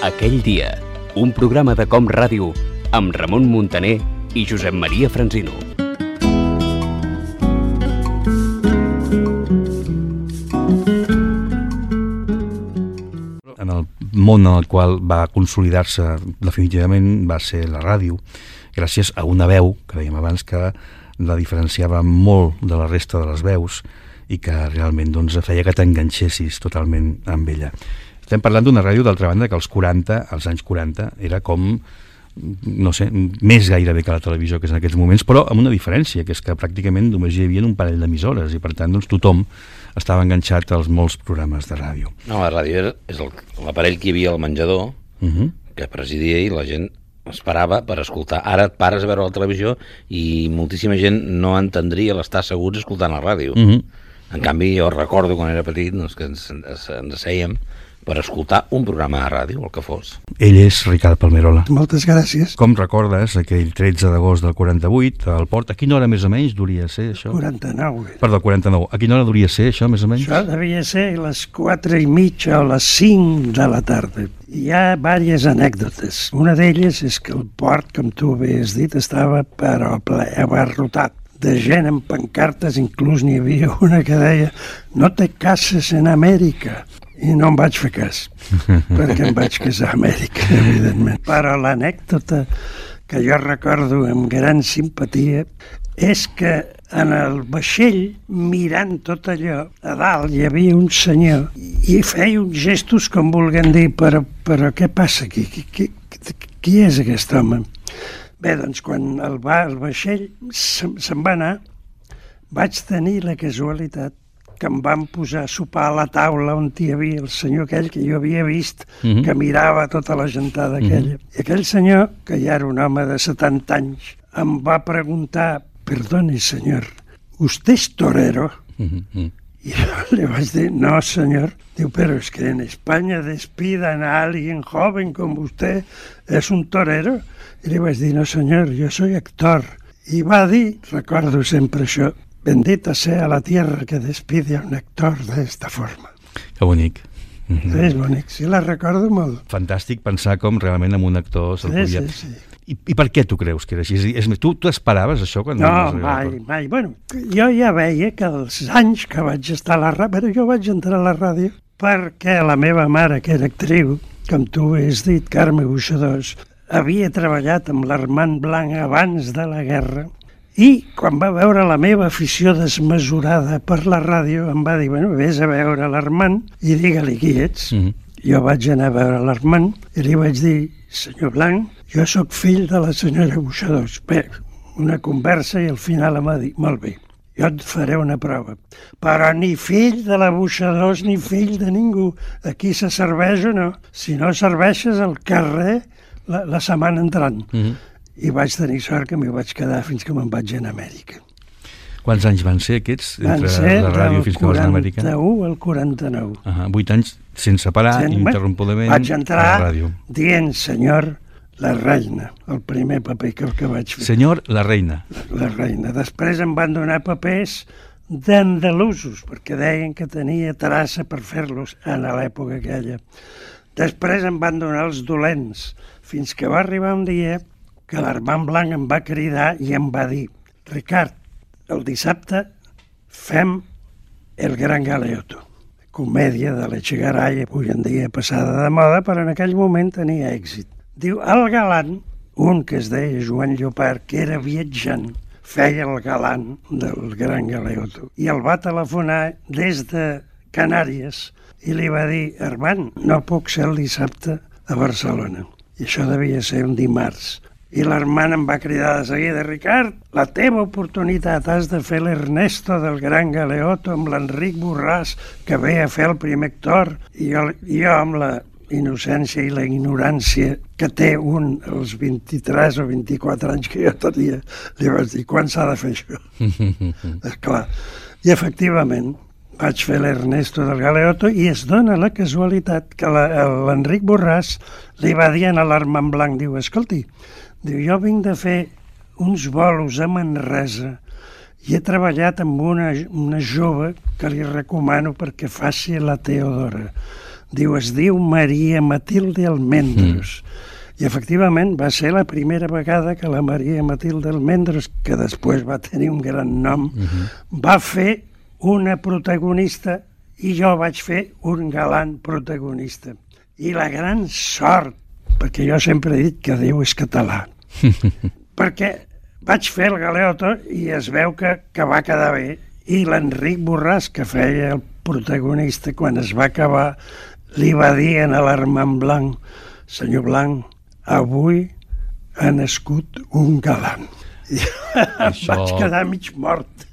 Aquell dia, un programa de Com Ràdio amb Ramon Muntaner i Josep Maria Franzino. En el món en el qual va consolidar-se definitivament va ser la ràdio, gràcies a una veu, que dèiem abans, que la diferenciava molt de la resta de les veus i que realment feia que t'enganxessis totalment amb ella. Estem parlant d'una ràdio, d'altra banda, que als anys 40, era com, no sé, més gairebé que la televisió que és en aquests moments, però amb una diferència, que és que pràcticament només hi havia un parell d'emissores i per tant tothom estava enganxat als molts programes de ràdio. No, la ràdio és l'aparell que hi havia al menjador, que presidia i la gent esperava per escoltar. Ara et pares a veure la televisió i moltíssima gent no entendria l'estar asseguts escoltant la ràdio. En canvi, jo recordo quan era petit que ens assèiem per escoltar un programa de ràdio, el que fos. Ell és Ricard Palmerola. Moltes gràcies. Com recordes aquell 13 d'agost del 48 al port? A quina hora més o menys duria ser això? 49. Perdó, 49. A quina hora duria ser això més o menys? Això devia ser a les 4:30 o les 5 de la tarda. Hi ha diverses anècdotes. Una d'elles és que el port, com tu bé has dit, estava però ple, abarrotat de gent amb pancartes, inclús n'hi havia una que deia «No te cases en Amèrica». I no em vaig fer cas, perquè em vaig casar a Amèrica, evidentment. Però l'anècdota que jo recordo amb gran simpatia és que en el vaixell, mirant tot allò, a dalt hi havia un senyor i feia uns gestos com volguem dir, però què passa aquí? Qui és aquest home? Bé, doncs quan el vaixell se'n va anar, vaig tenir la casualitat que em van posar a sopar a la taula on hi havia el senyor aquell que jo havia vist, que mirava tota la gentada aquella. I aquell senyor, que ja era un home de 70 anys, em va preguntar, «Perdone, senyor, ¿usted es torero?» Y yo le vaig dir, «No, señor». Diu, «Pero es que en España despidan a alguien joven como usted, ¿es un torero?» I li vaig dir, «No, senyor, yo soy actor». I va dir, recordo sempre això, «Bendita sea la tierra que despide a un actor d'esta forma». Que bonic. És bonic, sí, la recordo molt. Fantàstic pensar com realment amb un actor se'l podia... Sí. I per què tu creus que era així? És més, tu esperaves això? Quan No, mai. Bueno, jo ja veia que els anys que vaig estar a la ràdio, jo vaig entrar a la ràdio perquè la meva mare, que era actriu, com tu has dit, Carme Buixadors, havia treballat amb l'Armand Blanc abans de la guerra i quan va veure la meva afició desmesurada per la ràdio em va dir, bueno, vés a veure l'Armand i digue-li qui ets. Jo vaig anar a veure l'Armand i li vaig dir, senyor Blanc, jo sóc fill de la senyora Buixadors. Bé, una conversa i al final em va dir, molt bé, jo et faré una prova. Però ni fill de la Buixadors ni fill de ningú. Aquí se serveix o no? Si no serveixes al carrer la setmana entrant. I vaig tenir sort que m'hi vaig quedar fins que me'n vaig anar a Amèrica. Quants anys van ser aquests? Van ser del 41 al 49. 8 anys sense parar, ininterrompudament, vaig entrar a la ràdio. Dient senyor la reina, el primer paper que vaig fer. Senyor la reina. La reina. Després em van donar papers d'andalusos, perquè deien que tenia traça per fer-los en l'època aquella. Després em van donar els dolents, fins que va arribar un dia que l'Armand Blanc em va cridar i em va dir, Ricard, el dissabte fem El Gran Galeoto, comèdia de l'Echegaray, avui en dia passada de moda, però en aquell moment tenia èxit. Diu, el galant, un que es deia Joan Llopart, que era viatjant, feia el galant del Gran Galeoto, i el va telefonar des de Canàries i li va dir, Armand, no puc ser el dissabte a Barcelona. I això devia ser un dimarts. I l'Armand em va cridar de seguida, Ricard, la teva oportunitat, has de fer l'Ernesto del Gran Galeoto amb l'Enric Borràs, que ve a fer el primer actor, i jo amb la innocència i la ignorància que té un als 23 o 24 anys que jo tenia, li vaig dir, quan s'ha de fer això? Esclar. I efectivament, vaig fer l'Ernesto del Galeoto i es dona la casualitat que l'Enric Borràs li va dir a l'Armand Blanc, diu, escolti, diu, jo vinc de fer uns bolos a Manresa i he treballat amb una jove que li recomano perquè faci la Teodora. Diu, es diu Maria Matilde Almendros. I efectivament va ser la primera vegada que la Maria Matilde Almendros, que després va tenir un gran nom, va fer una protagonista i jo vaig fer un galant protagonista. I la gran sort, perquè jo sempre he dit que Déu és català, perquè vaig fer el Galeoto i es veu que va quedar bé, i l'Enric Borràs, que feia el protagonista, quan es va acabar, li va dir a l'Armand Blanc, senyor Blanc, avui ha nascut un galant. I vaig quedar mig mort.